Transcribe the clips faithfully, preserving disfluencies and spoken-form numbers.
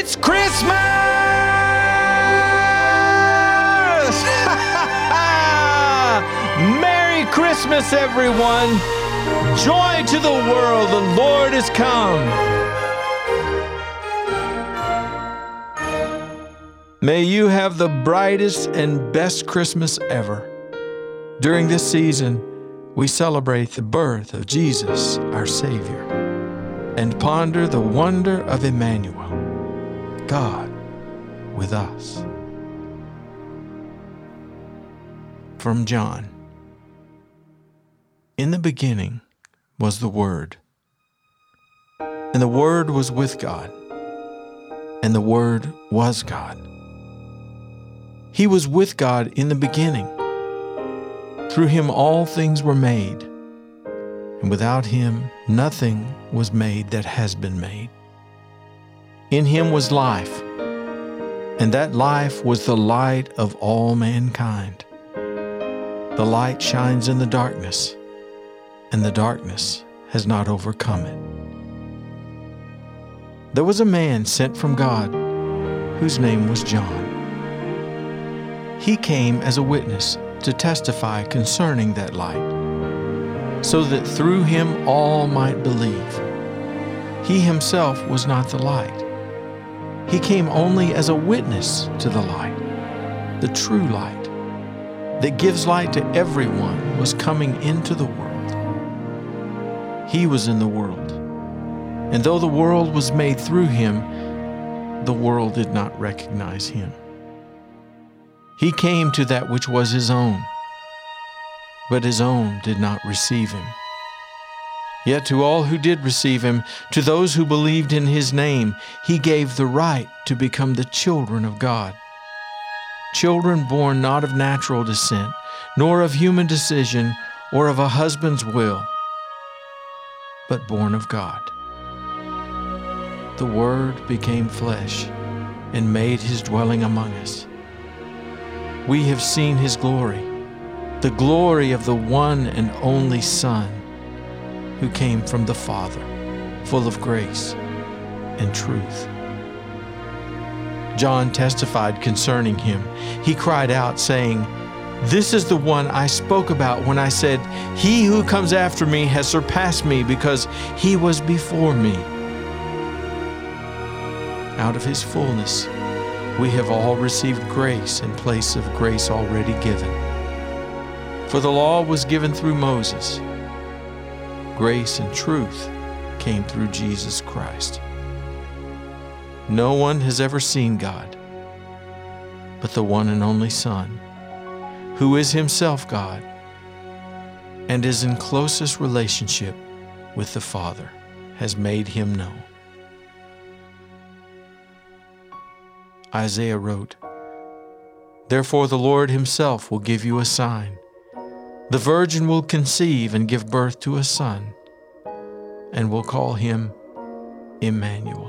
It's Christmas! Merry Christmas, everyone! Joy to the world, the Lord is come. May you have the brightest and best Christmas ever. During this season, we celebrate the birth of Jesus, our Savior, and ponder the wonder of Emmanuel, God with us. From John. In the beginning was the Word, and the Word was with God, and the Word was God. He was with God in the beginning. Through him all things were made, and without him nothing was made that has been made. In him was life, and that life was the light of all mankind. The light shines in the darkness, and the darkness has not overcome it. There was a man sent from God, whose name was John. He came as a witness to testify concerning that light, so that through him all might believe. He himself was not the light. He came only as a witness to the light. The true light that gives light to everyone was coming into the world. He was in the world, and though the world was made through him, the world did not recognize him. He came to that which was his own, but his own did not receive him. Yet to all who did receive him, to those who believed in his name, he gave the right to become the children of God. Children born not of natural descent, nor of human decision, or of a husband's will, but born of God. The Word became flesh and made his dwelling among us. We have seen his glory, the glory of the one and only Son, who came from the Father, full of grace and truth. John testified concerning him. He cried out, saying, "This is the one I spoke about when I said, 'He who comes after me has surpassed me because he was before me.'" Out of his fullness, we have all received grace in place of grace already given. For the law was given through Moses. Grace and truth came through Jesus Christ. No one has ever seen God, but the one and only Son, who is himself God and is in closest relationship with the Father, has made him known. Isaiah wrote, "Therefore the Lord himself will give you a sign. The virgin will conceive and give birth to a son, and will call him Emmanuel."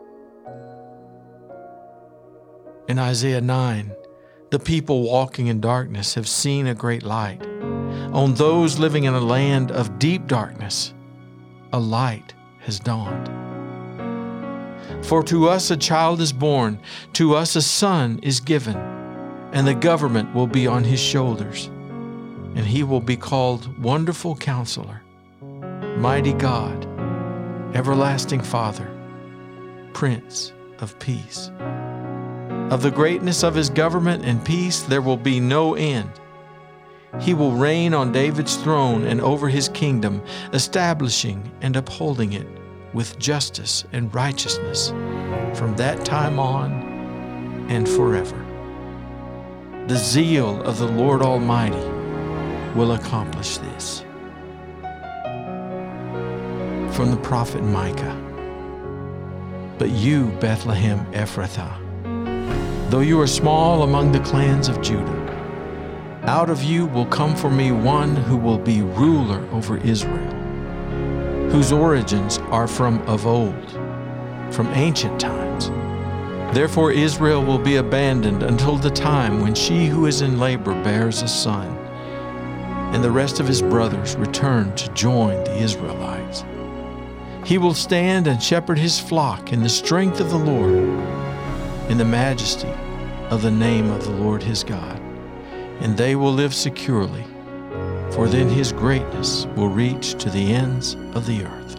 In Isaiah nine, the people walking in darkness have seen a great light. On those living in a land of deep darkness, a light has dawned. For to us a child is born, to us a son is given, and the government will be on his shoulders, and he will be called Wonderful Counselor, Mighty God, Everlasting Father, Prince of Peace. Of the greatness of his government and peace there will be no end. He will reign on David's throne and over his kingdom, establishing and upholding it with justice and righteousness from that time on and forever. The zeal of the Lord Almighty will accomplish this. From the prophet Micah. But you, Bethlehem Ephrathah, though you are small among the clans of Judah, out of you will come for me one who will be ruler over Israel, whose origins are from of old, from ancient times. Therefore Israel will be abandoned until the time when she who is in labor bears a son, and the rest of his brothers return to join the Israelites. He will stand and shepherd his flock in the strength of the Lord, in the majesty of the name of the Lord his God. And they will live securely, for then his greatness will reach to the ends of the earth.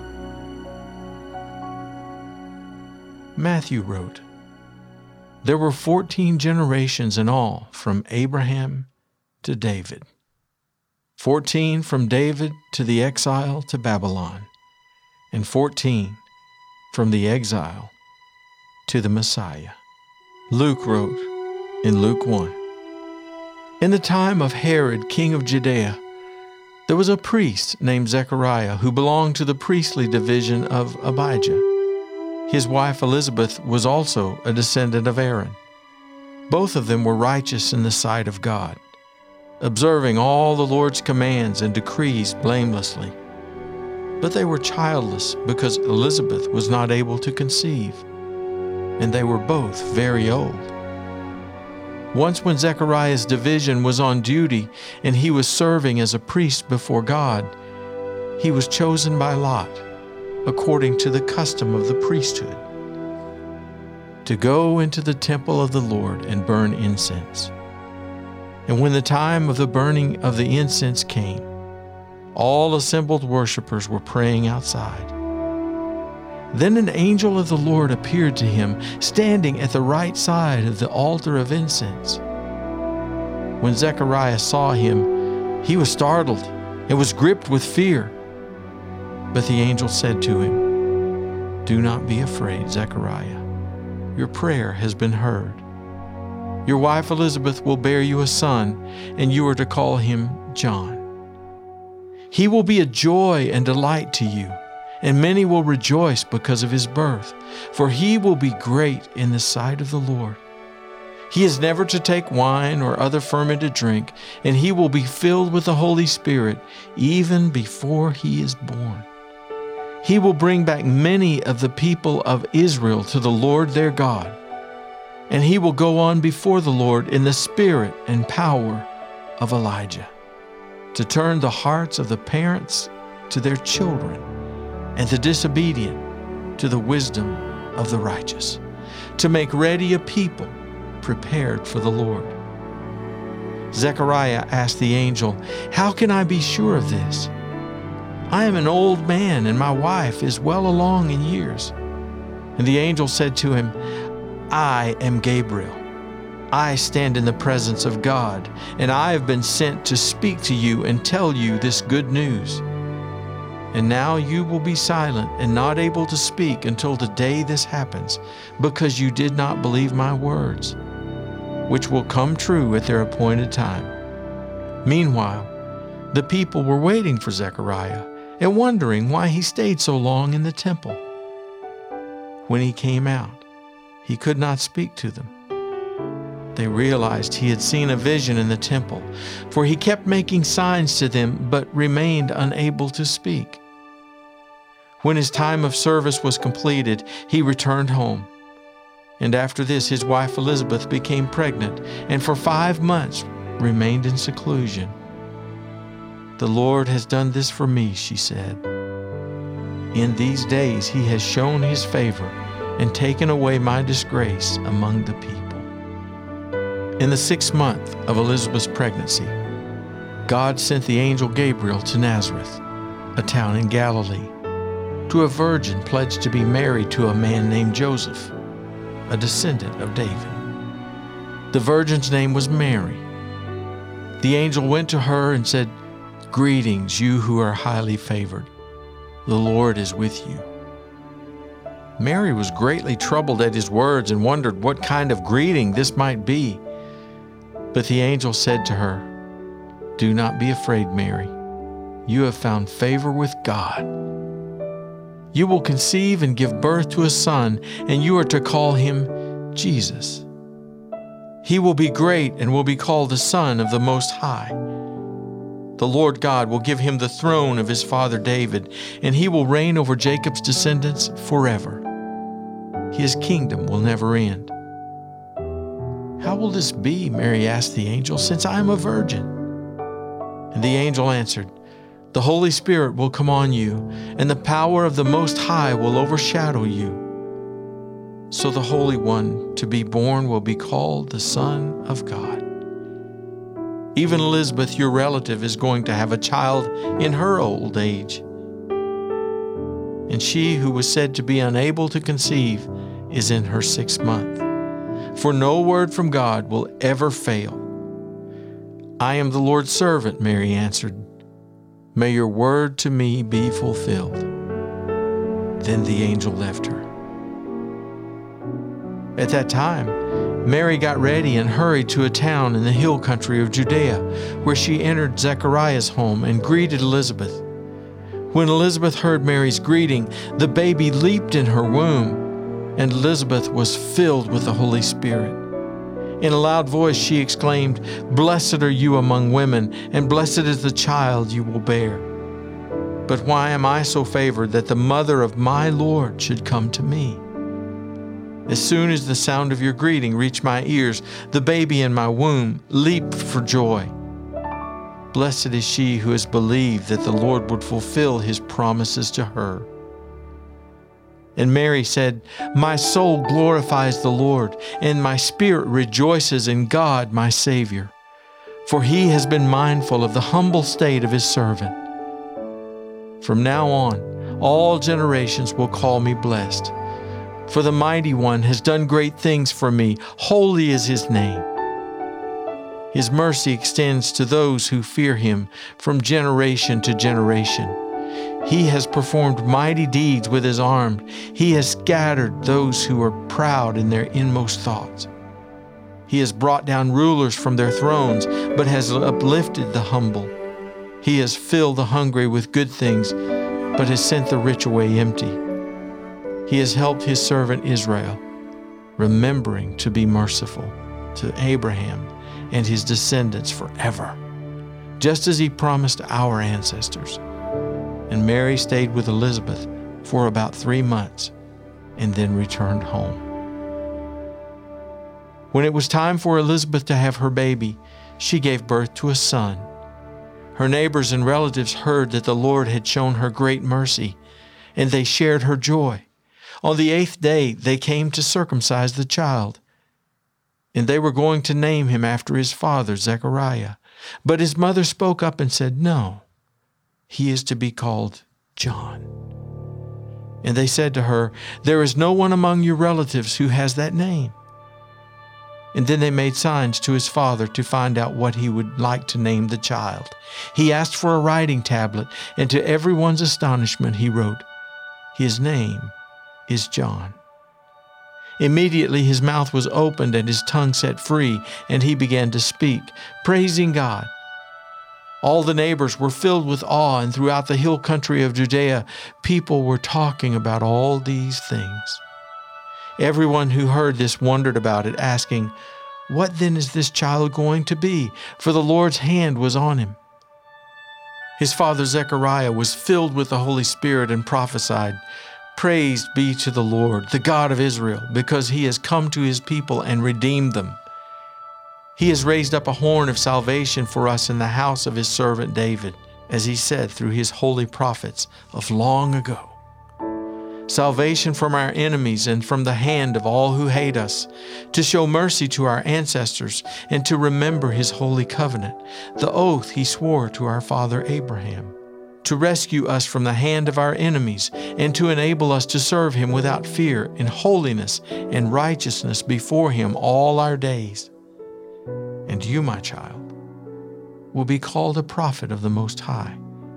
Matthew wrote, "There were fourteen generations in all from Abraham to David, fourteen from David to the exile to Babylon, and fourteen from the exile to the Messiah." Luke wrote in Luke one, "In the time of Herod, king of Judea, there was a priest named Zechariah who belonged to the priestly division of Abijah. His wife Elizabeth was also a descendant of Aaron. Both of them were righteous in the sight of God, observing all the Lord's commands and decrees blamelessly. But they were childless because Elizabeth was not able to conceive, and they were both very old. Once when Zechariah's division was on duty and he was serving as a priest before God, he was chosen by Lot, according to the custom of the priesthood, to go into the temple of the Lord and burn incense. And when the time of the burning of the incense came, all assembled worshipers were praying outside. Then an angel of the Lord appeared to him, standing at the right side of the altar of incense. When Zechariah saw him, he was startled and was gripped with fear. But the angel said to him, "Do not be afraid, Zechariah. Your prayer has been heard. Your wife Elizabeth will bear you a son, and you are to call him John. He will be a joy and delight to you, and many will rejoice because of his birth, for he will be great in the sight of the Lord. He is never to take wine or other fermented drink, and he will be filled with the Holy Spirit even before he is born. He will bring back many of the people of Israel to the Lord their God, and he will go on before the Lord in the spirit and power of Elijah, to turn the hearts of the parents to their children, and the disobedient to the wisdom of the righteous, to make ready a people prepared for the Lord." Zechariah asked the angel, "How can I be sure of this? I am an old man, and my wife is well along in years." And the angel said to him, "I am Gabriel. I stand in the presence of God, and I have been sent to speak to you and tell you this good news. And now you will be silent and not able to speak until the day this happens, because you did not believe my words, which will come true at their appointed time." Meanwhile, the people were waiting for Zechariah and wondering why he stayed so long in the temple. When he came out, he could not speak to them. They realized he had seen a vision in the temple, for he kept making signs to them but remained unable to speak. When his time of service was completed, he returned home. And after this, his wife Elizabeth became pregnant, and for five months remained in seclusion. "The Lord has done this for me," she said. "In these days he has shown his favor and taken away my disgrace among the people." In the sixth month of Elizabeth's pregnancy, God sent the angel Gabriel to Nazareth, a town in Galilee, to a virgin pledged to be married to a man named Joseph, a descendant of David. The virgin's name was Mary. The angel went to her and said, "Greetings, you who are highly favored. The Lord is with you." Mary was greatly troubled at his words and wondered what kind of greeting this might be. But the angel said to her, "Do not be afraid, Mary. You have found favor with God. You will conceive and give birth to a son, and you are to call him Jesus. He will be great and will be called the Son of the Most High. The Lord God will give him the throne of his father David, and he will reign over Jacob's descendants forever. His kingdom will never end." "How will this be?" Mary asked the angel, "since I am a virgin?" And the angel answered, The Holy Spirit will come on you, and the power of the Most High will overshadow you. So the Holy One to be born will be called the Son of God. Even Elizabeth, your relative, is going to have a child in her old age. And she who was said to be unable to conceive is in her sixth month. For no word from God will ever fail. I am the Lord's servant, Mary answered. May your word to me be fulfilled. Then the angel left her. At that time, Mary got ready and hurried to a town in the hill country of Judea, where she entered Zechariah's home and greeted Elizabeth. When Elizabeth heard Mary's greeting, the baby leaped in her womb, and Elizabeth was filled with the Holy Spirit. In a loud voice she exclaimed, "Blessed are you among women, and blessed is the child you will bear. But why am I so favored that the mother of my Lord should come to me? As soon as the sound of your greeting reached my ears, the baby in my womb leaped for joy. Blessed is she who has believed that the Lord would fulfill his promises to her." And Mary said, "My soul glorifies the Lord, and my spirit rejoices in God my Savior, for he has been mindful of the humble state of his servant. From now on, all generations will call me blessed. For the Mighty One has done great things for me. Holy is his name. His mercy extends to those who fear him from generation to generation. He has performed mighty deeds with his arm. He has scattered those who are proud in their inmost thoughts. He has brought down rulers from their thrones, but has uplifted the humble. He has filled the hungry with good things, but has sent the rich away empty. He has helped his servant Israel, remembering to be merciful to Abraham and his descendants forever, just as he promised our ancestors." And Mary stayed with Elizabeth for about three months and then returned home. When it was time for Elizabeth to have her baby, she gave birth to a son. Her neighbors and relatives heard that the Lord had shown her great mercy, and they shared her joy. On the eighth day, they came to circumcise the child, and they were going to name him after his father, Zechariah. But his mother spoke up and said, "No, he is to be called John." And they said to her, "There is no one among your relatives who has that name." And then they made signs to his father to find out what he would like to name the child. He asked for a writing tablet, and to everyone's astonishment he wrote, "His name is John." Immediately his mouth was opened and his tongue set free, and he began to speak, praising God. All the neighbors were filled with awe, and throughout the hill country of Judea, people were talking about all these things. Everyone who heard this wondered about it, asking, "What then is this child going to be?" For the Lord's hand was on him. His father Zechariah was filled with the Holy Spirit and prophesied, "Praised be to the Lord, the God of Israel, because he has come to his people and redeemed them. He has raised up a horn of salvation for us in the house of his servant David, as he said through his holy prophets of long ago. Salvation from our enemies and from the hand of all who hate us, to show mercy to our ancestors and to remember his holy covenant, the oath he swore to our father Abraham, to rescue us from the hand of our enemies and to enable us to serve him without fear in holiness and righteousness before him all our days. And you, my child, will be called a prophet of the Most High.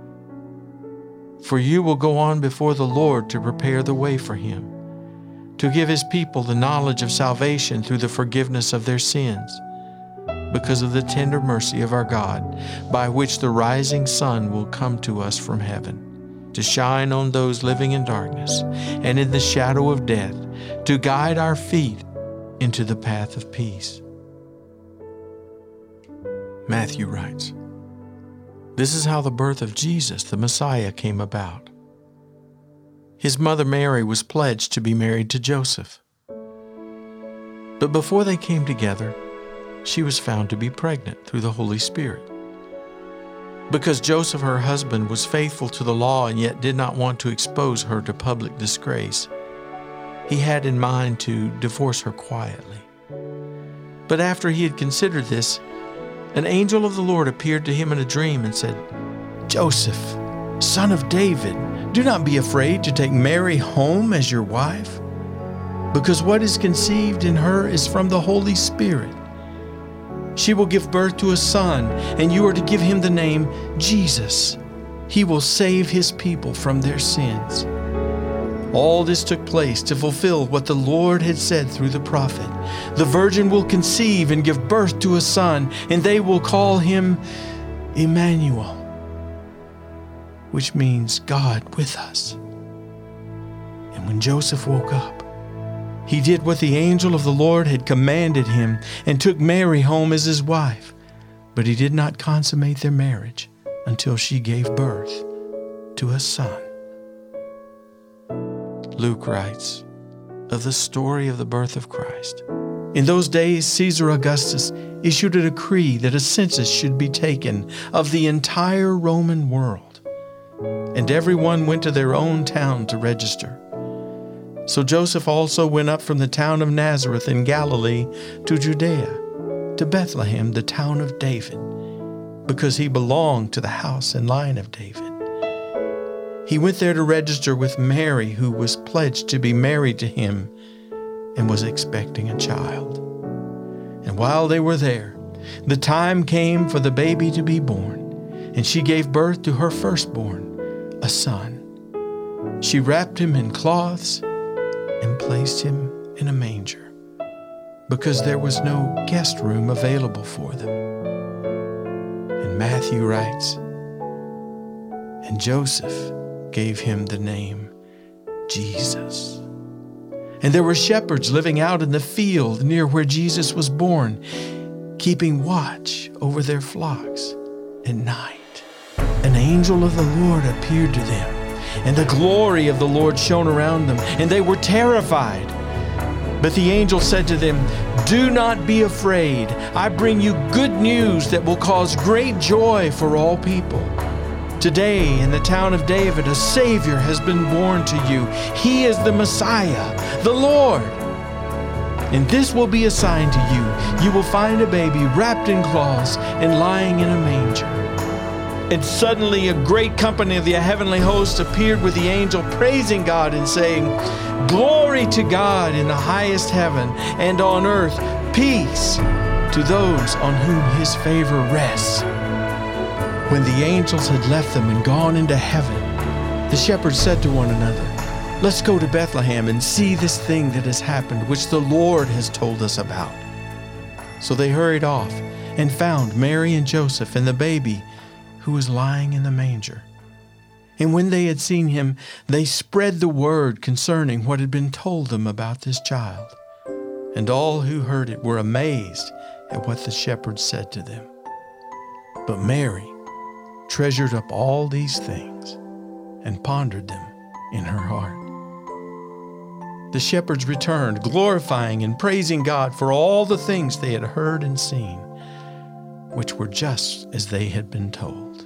For you will go on before the Lord to prepare the way for him, to give his people the knowledge of salvation through the forgiveness of their sins, because of the tender mercy of our God, by which the rising sun will come to us from heaven, to shine on those living in darkness and in the shadow of death, to guide our feet into the path of peace." Matthew writes, "This is how the birth of Jesus, the Messiah, came about. His mother Mary was pledged to be married to Joseph. But before they came together, she was found to be pregnant through the Holy Spirit. Because Joseph, her husband, was faithful to the law and yet did not want to expose her to public disgrace, he had in mind to divorce her quietly. But after he had considered this, an angel of the Lord appeared to him in a dream and said, "Joseph, son of David, do not be afraid to take Mary home as your wife, because what is conceived in her is from the Holy Spirit. She will give birth to a son, and you are to give him the name Jesus. He will save his people from their sins." All this took place to fulfill what the Lord had said through the prophet. "The virgin will conceive and give birth to a son, and they will call him Emmanuel," which means God with us. And when Joseph woke up, he did what the angel of the Lord had commanded him and took Mary home as his wife. But he did not consummate their marriage until she gave birth to a son. Luke writes of the story of the birth of Christ. In those days, Caesar Augustus issued a decree that a census should be taken of the entire Roman world, and everyone went to their own town to register. So Joseph also went up from the town of Nazareth in Galilee to Judea, to Bethlehem, the town of David, because he belonged to the house and line of David. He went there to register with Mary, who was pledged to be married to him and was expecting a child. And while they were there, the time came for the baby to be born, and she gave birth to her firstborn, a son. She wrapped him in cloths and placed him in a manger, because there was no guest room available for them. And Matthew writes, "And Joseph gave him the name Jesus. And there were shepherds living out in the field near where Jesus was born, keeping watch over their flocks at night. An angel of the Lord appeared to them, and the glory of the Lord shone around them, and they were terrified. But the angel said to them, 'Do not be afraid. I bring you good news that will cause great joy for all people. Today in the town of David, a Savior has been born to you. He is the Messiah, the Lord. And this will be a sign to you. You will find a baby wrapped in cloths and lying in a manger.' And suddenly a great company of the heavenly host appeared with the angel, praising God and saying, 'Glory to God in the highest heaven, and on earth peace to those on whom his favor rests.' When the angels had left them and gone into heaven, the shepherds said to one another, 'Let's go to Bethlehem and see this thing that has happened, which the Lord has told us about.' So they hurried off and found Mary and Joseph and the baby who was lying in the manger. And when they had seen him, they spread the word concerning what had been told them about this child. And all who heard it were amazed at what the shepherds said to them. But Mary treasured up all these things and pondered them in her heart. The shepherds returned, glorifying and praising God for all the things they had heard and seen, which were just as they had been told.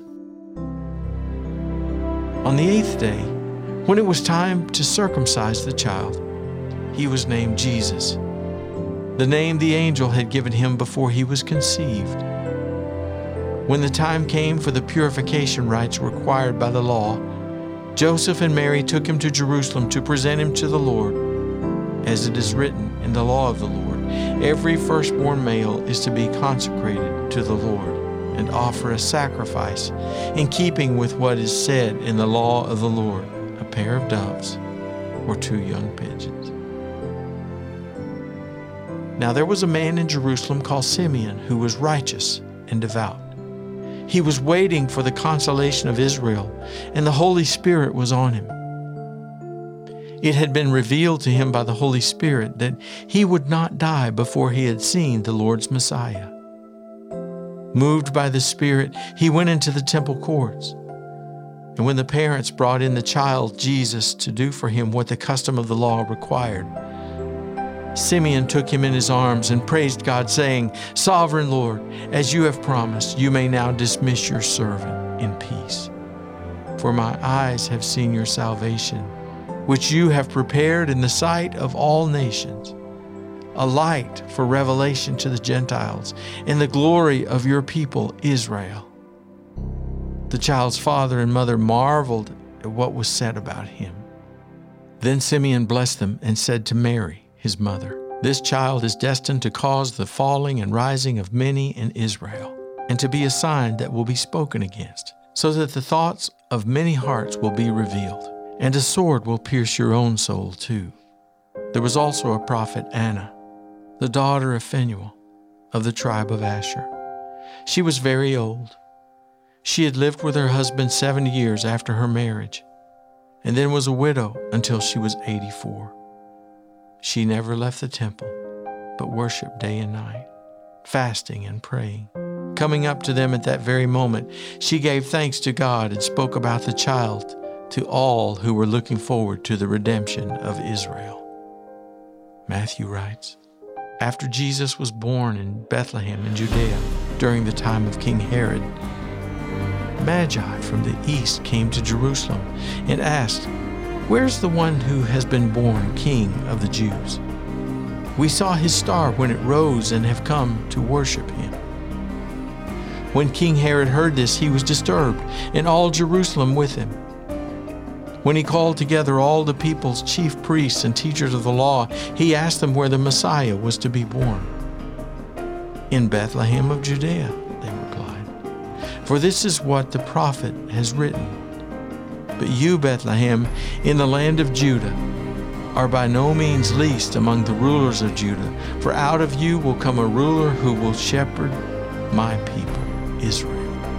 On the eighth day, when it was time to circumcise the child, he was named Jesus, the name the angel had given him before he was conceived. When the time came for the purification rites required by the law, Joseph and Mary took him to Jerusalem to present him to the Lord. As it is written in the law of the Lord, every firstborn male is to be consecrated to the Lord and offer a sacrifice in keeping with what is said in the law of the Lord, a pair of doves or two young pigeons. Now there was a man in Jerusalem called Simeon who was righteous and devout. He was waiting for the consolation of Israel, and the Holy Spirit was on him. It had been revealed to him by the Holy Spirit that he would not die before he had seen the Lord's Messiah. Moved by the Spirit, he went into the temple courts. And when the parents brought in the child Jesus to do for him what the custom of the law required, Simeon took him in his arms and praised God, saying, "Sovereign Lord, as you have promised, you may now dismiss your servant in peace. For my eyes have seen your salvation, which you have prepared in the sight of all nations, a light for revelation to the Gentiles, and the glory of your people Israel." The child's father and mother marveled at what was said about him. Then Simeon blessed them and said to Mary, his mother, "This child is destined to cause the falling and rising of many in Israel, and to be a sign that will be spoken against, so that the thoughts of many hearts will be revealed, and a sword will pierce your own soul too." There was also a prophet, Anna, the daughter of Phanuel, of the tribe of Asher. She was very old. She had lived with her husband seven years after her marriage, and then was a widow until she was eighty-four. She never left the temple, but worshiped day and night, fasting and praying. Coming up to them at that very moment, she gave thanks to God and spoke about the child to all who were looking forward to the redemption of Israel. Matthew writes, "After Jesus was born in Bethlehem in Judea during the time of King Herod, Magi from the east came to Jerusalem and asked, 'Where's the one who has been born King of the Jews? We saw his star when it rose and have come to worship him.' When King Herod heard this, he was disturbed, and all Jerusalem with him. When he called together all the people's chief priests and teachers of the law, he asked them where the Messiah was to be born. 'In Bethlehem of Judea,' they replied, 'for this is what the prophet has written. But you, Bethlehem, in the land of Judah, are by no means least among the rulers of Judah, for out of you will come a ruler who will shepherd my people, Israel.'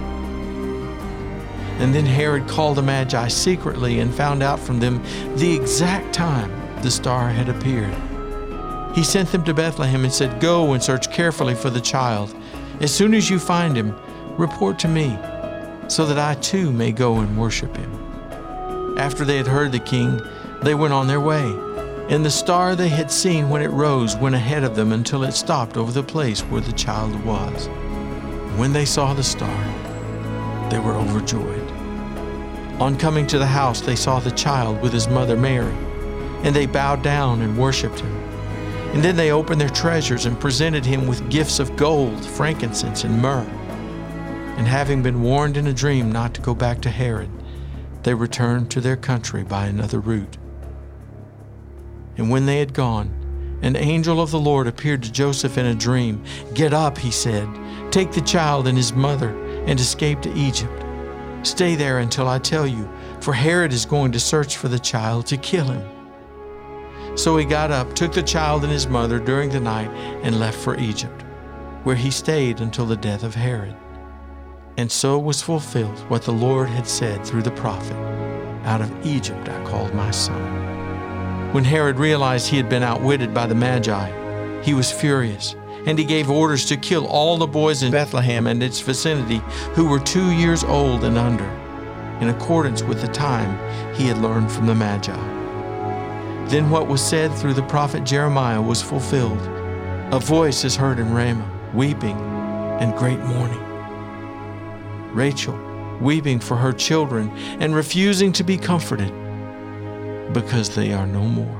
And then Herod called the Magi secretly and found out from them the exact time the star had appeared. He sent them to Bethlehem and said, 'Go and search carefully for the child. As soon as you find him, report to me, so that I too may go and worship him.' After they had heard the king, they went on their way, and the star they had seen when it rose went ahead of them until it stopped over the place where the child was. When they saw the star, they were overjoyed. On coming to the house, they saw the child with his mother Mary, and they bowed down and worshipped him. And then they opened their treasures and presented him with gifts of gold, frankincense, and myrrh. And having been warned in a dream not to go back to Herod, they returned to their country by another route. And when they had gone, an angel of the Lord appeared to Joseph in a dream. 'Get up,' he said, 'take the child and his mother and escape to Egypt. Stay there until I tell you, for Herod is going to search for the child to kill him.' So he got up, took the child and his mother during the night, and left for Egypt, where he stayed until the death of Herod. And so was fulfilled what the Lord had said through the prophet, 'Out of Egypt I called my son.' When Herod realized he had been outwitted by the Magi, he was furious, and he gave orders to kill all the boys in Bethlehem and its vicinity who were two years old and under, in accordance with the time he had learned from the Magi. Then what was said through the prophet Jeremiah was fulfilled. A voice is heard in Ramah, weeping and great mourning. Rachel, weeping for her children and refusing to be comforted, because they are no more.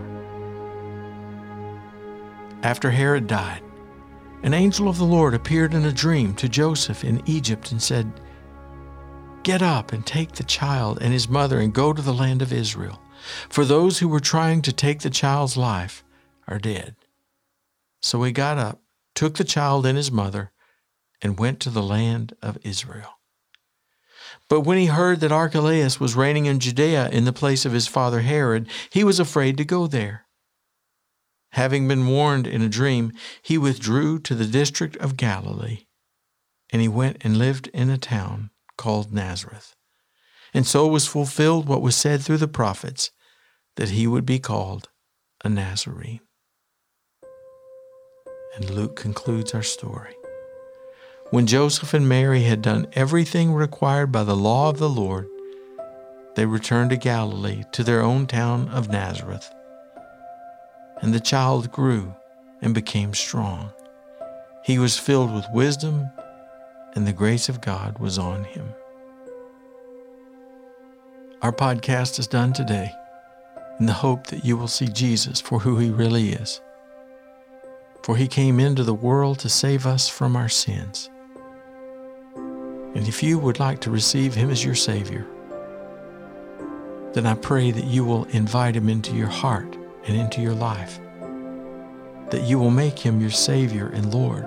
After Herod died, an angel of the Lord appeared in a dream to Joseph in Egypt and said, 'Get up and take the child and his mother and go to the land of Israel, for those who were trying to take the child's life are dead.' So he got up, took the child and his mother, and went to the land of Israel. But when he heard that Archelaus was reigning in Judea in the place of his father Herod, he was afraid to go there. Having been warned in a dream, he withdrew to the district of Galilee, and he went and lived in a town called Nazareth. And so was fulfilled what was said through the prophets, that he would be called a Nazarene." And Luke concludes our story. When Joseph and Mary had done everything required by the law of the Lord, they returned to Galilee, to their own town of Nazareth. And the child grew and became strong. He was filled with wisdom, and the grace of God was on him. Our podcast is done today in the hope that you will see Jesus for who he really is. For he came into the world to save us from our sins. And if you would like to receive him as your Savior, then I pray that you will invite him into your heart and into your life, that you will make him your Savior and Lord.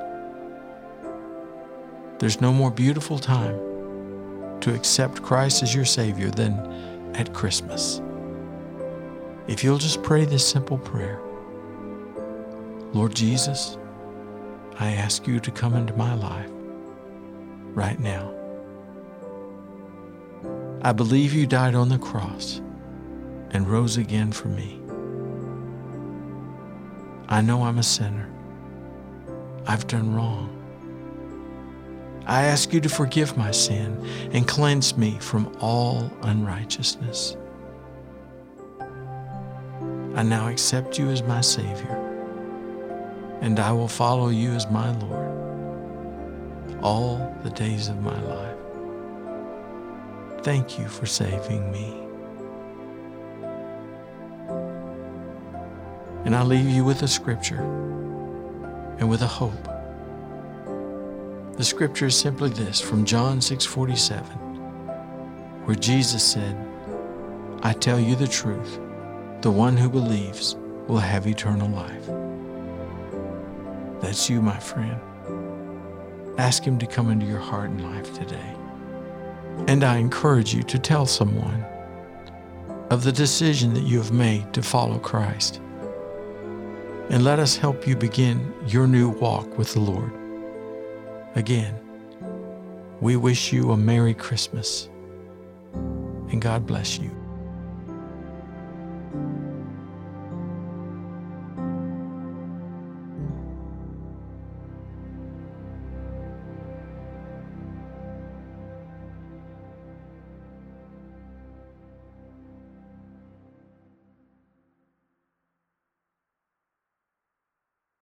There's no more beautiful time to accept Christ as your Savior than at Christmas. If you'll just pray this simple prayer: Lord Jesus, I ask you to come into my life right now. I believe you died on the cross and rose again for me. I know I'm a sinner. I've done wrong. I ask you to forgive my sin and cleanse me from all unrighteousness. I now accept you as my Savior, and I will follow you as my Lord all the days of my life. Thank you for saving me. And I leave you with a scripture and with a hope. The scripture is simply this, from John six forty-seven, where Jesus said, I tell you the truth, the one who believes will have eternal life. That's you, my friend. Ask him to come into your heart and life today. And I encourage you to tell someone of the decision that you have made to follow Christ. And let us help you begin your new walk with the Lord. Again, we wish you a Merry Christmas, and God bless you.